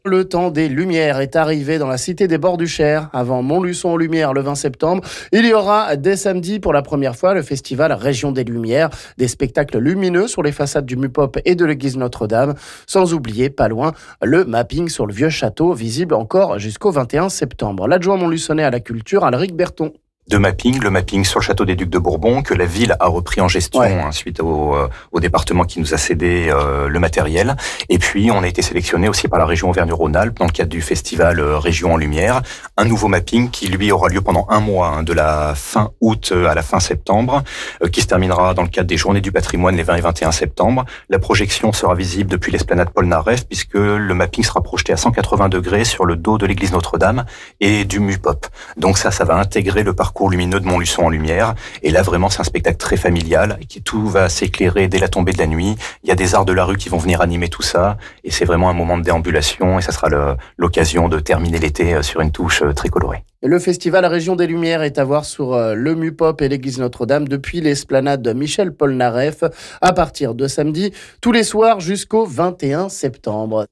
Le temps des Lumières est arrivé dans la cité des Bords du Cher. Avant Montluçon aux Lumières le 20 septembre, il y aura dès samedi pour la première fois le festival Région des Lumières, des spectacles lumineux sur les façades du Mupop et de l'église Notre-Dame, sans oublier, pas loin, le mapping sur le vieux château, visible encore jusqu'au 21 septembre. L'adjoint montluçonnais à la culture, Alric Berton. Le mapping sur le château des Ducs de Bourbon, que la ville a repris en gestion suite au département qui nous a cédé le matériel. Et puis, on a été sélectionné aussi par la région Auvergne-Rhône-Alpes dans le cadre du festival Région en Lumière. Un nouveau mapping qui, lui, aura lieu pendant un mois, de la fin août à la fin septembre, qui se terminera dans le cadre des Journées du patrimoine les 20 et 21 septembre. La projection sera visible depuis l'esplanade Paul-Naref, puisque le mapping sera projeté à 180 degrés sur le dos de l'église Notre-Dame et du Mupop. Donc ça va intégrer le parcours lumineux de Montluçon en lumière. Et là, vraiment, c'est un spectacle très familial, qui tout va s'éclairer dès la tombée de la nuit. Il y a des arts de la rue qui vont venir animer tout ça. Et c'est vraiment un moment de déambulation. Et ça sera l'occasion de terminer l'été sur une touche très colorée. Le festival Région des Lumières est à voir sur le Mupop et l'église Notre-Dame depuis l'esplanade Michel Polnareff à partir de samedi, tous les soirs jusqu'au 21 septembre.